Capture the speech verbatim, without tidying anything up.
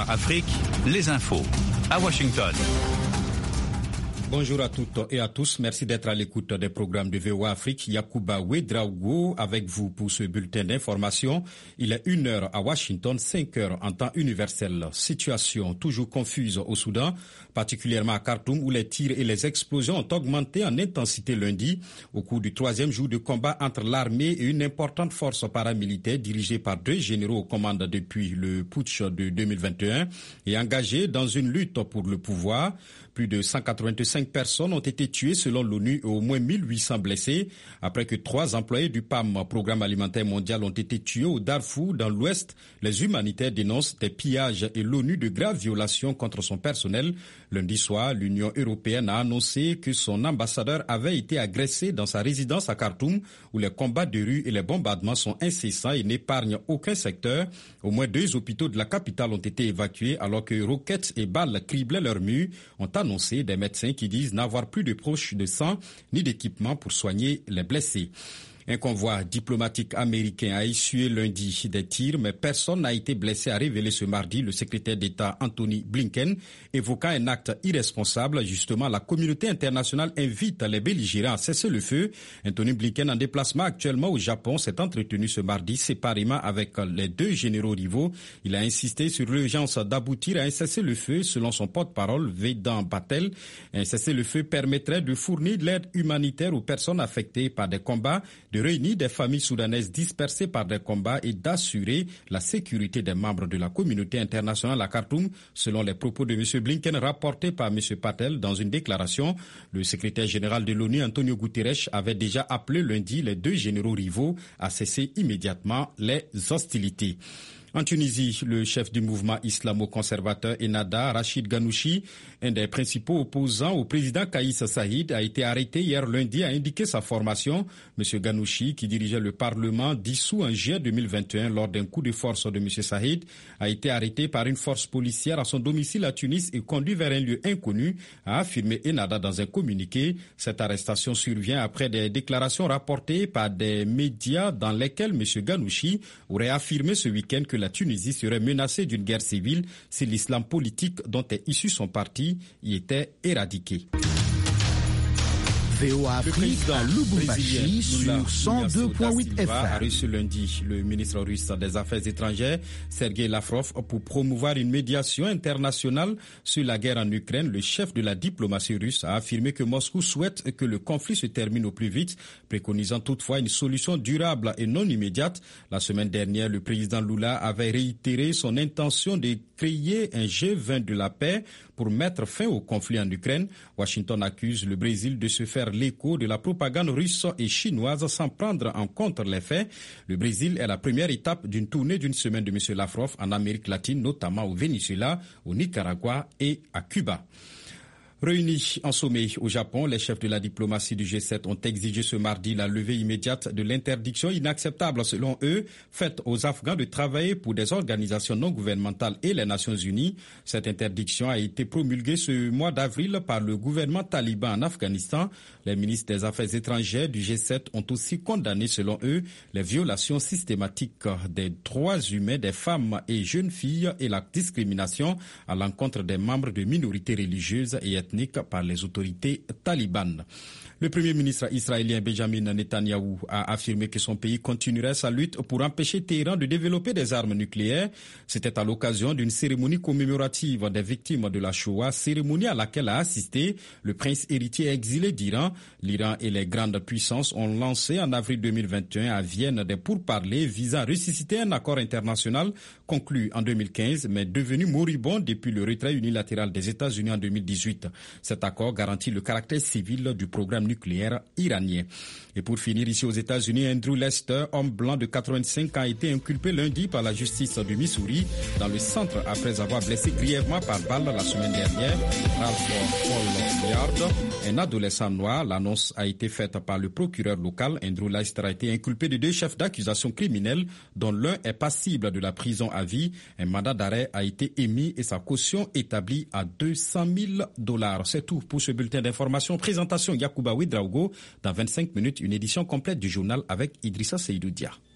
Afrique, les infos à Washington. Bonjour à toutes et à tous. Merci d'être à l'écoute des programmes de V O A Afrique. Yacouba Ouedraogo avec vous pour ce bulletin d'information. Il est une heure à Washington, cinq heures en temps universel. Situation toujours confuse au Soudan, particulièrement à Khartoum où les tirs et les explosions ont augmenté en intensité lundi au cours du troisième jour de combat entre l'armée et une importante force paramilitaire dirigée par deux généraux aux commandes depuis le putsch de deux mille vingt et un et engagée dans une lutte pour le pouvoir. Plus de cent quatre-vingt-cinq personnes ont été tuées selon l'ONU et au moins mille huit cents blessés après que trois employés du P A M, Programme alimentaire mondial, ont été tués au Darfour dans l'Ouest. Les humanitaires dénoncent des pillages et l'ONU de graves violations contre son personnel. Lundi soir, l'Union européenne a annoncé que son ambassadeur avait été agressé dans sa résidence à Khartoum où les combats de rue et les bombardements sont incessants et n'épargnent aucun secteur. Au moins deux hôpitaux de la capitale ont été évacués alors que roquettes et balles criblaient leurs murs, ont annoncé des médecins qui disent n'avoir plus de poches de sang ni d'équipement pour soigner les blessés. Un convoi diplomatique américain a essuyé lundi des tirs, mais personne n'a été blessé, a révélé ce mardi le secrétaire d'État Anthony Blinken, évoquant un acte irresponsable. Justement, la communauté internationale invite les belligérants à cesser le feu. Anthony Blinken, en déplacement actuellement au Japon, s'est entretenu ce mardi séparément avec les deux généraux rivaux. Il a insisté sur l'urgence d'aboutir à un cessez-le-feu, selon son porte-parole Vedant Patel. Un cessez-le-feu permettrait de fournir de l'aide humanitaire aux personnes affectées par des combats, de réunir des familles soudanaises dispersées par des combats et d'assurer la sécurité des membres de la communauté internationale à Khartoum, selon les propos de M. Blinken rapportés par M. Patel dans une déclaration. Le secrétaire général de l'ONU, Antonio Guterres, avait déjà appelé lundi les deux généraux rivaux à cesser immédiatement les hostilités. En Tunisie, le chef du mouvement islamo-conservateur Ennahda, Rachid Ghannouchi, un des principaux opposants au président Kaïs Saïed, a été arrêté hier lundi, a indiqué sa formation. M. Ghannouchi, qui dirigeait le Parlement dissous en juillet deux mille vingt et un lors d'un coup de force de M. Saïed, a été arrêté par une force policière à son domicile à Tunis et conduit vers un lieu inconnu, a affirmé Ennahda dans un communiqué. Cette arrestation survient après des déclarations rapportées par des médias dans lesquelles M. Ghannouchi aurait affirmé ce week-end que la Tunisie serait menacée d'une guerre civile si l'islam politique dont est issu son parti y était éradiqué. V O A Afrique à Lubumbashi sur cent deux virgule huit F M. A reçu lundi le ministre russe des Affaires étrangères, Sergei Lavrov, pour promouvoir une médiation internationale sur la guerre en Ukraine. Le chef de la diplomatie russe a affirmé que Moscou souhaite que le conflit se termine au plus vite, préconisant toutefois une solution durable et non immédiate. La semaine dernière, le président Lula avait réitéré son intention de créer un G vingt de la paix pour mettre fin au conflit en Ukraine. Washington accuse le Brésil de se faire l'écho de la propagande russe et chinoise sans prendre en compte les faits. Le Brésil est la première étape d'une tournée d'une semaine de M. Lavrov en Amérique latine, notamment au Venezuela, au Nicaragua et à Cuba. Réunis en sommet au Japon, les chefs de la diplomatie du G sept ont exigé ce mardi la levée immédiate de l'interdiction inacceptable, selon eux, faite aux Afghans de travailler pour des organisations non gouvernementales et les Nations Unies. Cette interdiction a été promulguée ce mois d'avril par le gouvernement taliban en Afghanistan. Les ministres des Affaires étrangères du G sept ont aussi condamné, selon eux, les violations systématiques des droits humains des femmes et jeunes filles et la discrimination à l'encontre des membres de minorités religieuses et ethniques par les autorités talibanes. Le premier ministre israélien Benjamin Netanyahou a affirmé que son pays continuerait sa lutte pour empêcher Téhéran de développer des armes nucléaires. C'était à l'occasion d'une cérémonie commémorative des victimes de la Shoah, cérémonie à laquelle a assisté le prince héritier exilé d'Iran. L'Iran et les grandes puissances ont lancé en avril deux mille vingt et un à Vienne des pourparlers visant à ressusciter un accord international conclu en deux mille quinze, mais devenu moribond depuis le retrait unilatéral des États-Unis en deux mille dix-huit. Cet accord garantit le caractère civil du programme nucléaire iranien. Et pour finir, ici aux États-Unis, Andrew Lester, homme blanc de quatre-vingt-cinq ans, a été inculpé lundi par la justice du Missouri dans le centre après avoir blessé grièvement par balle la semaine dernière Ralph Paul Yard, un adolescent noir. L'annonce a été faite par le procureur local. Andrew Lester a été inculpé de deux chefs d'accusation criminels dont l'un est passible de la prison à vie. Un mandat d'arrêt a été émis et sa caution établie à deux cent mille dollars. C'est tout pour ce bulletin d'information. Présentation Yacouba Ouedraogo. Dans vingt-cinq minutes, une édition complète du journal avec Idrissa Seydou Dia.